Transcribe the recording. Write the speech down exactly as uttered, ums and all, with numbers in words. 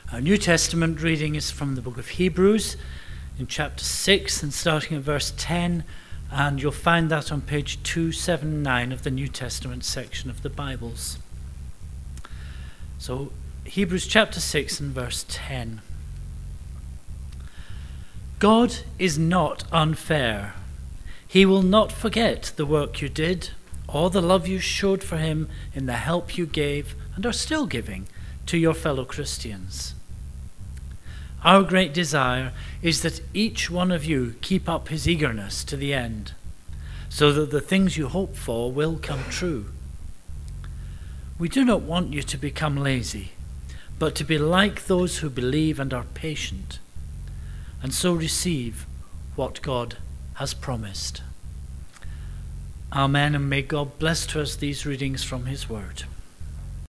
Our New Testament reading is from the book of Hebrews in chapter six and starting at verse ten, and you'll find that on page two seventy-nine of the New Testament section of the Bibles. So Hebrews chapter six and verse ten. God is not unfair. He will not forget the work you did or the love you showed for him in the help you gave and are still giving to your fellow Christians. Our great desire is that each one of you keep up his eagerness to the end, so that the things you hope for will come true. We do not want you to become lazy, but to be like those who believe and are patient, and so receive what God has promised. Amen, and may God bless to us these readings from his word.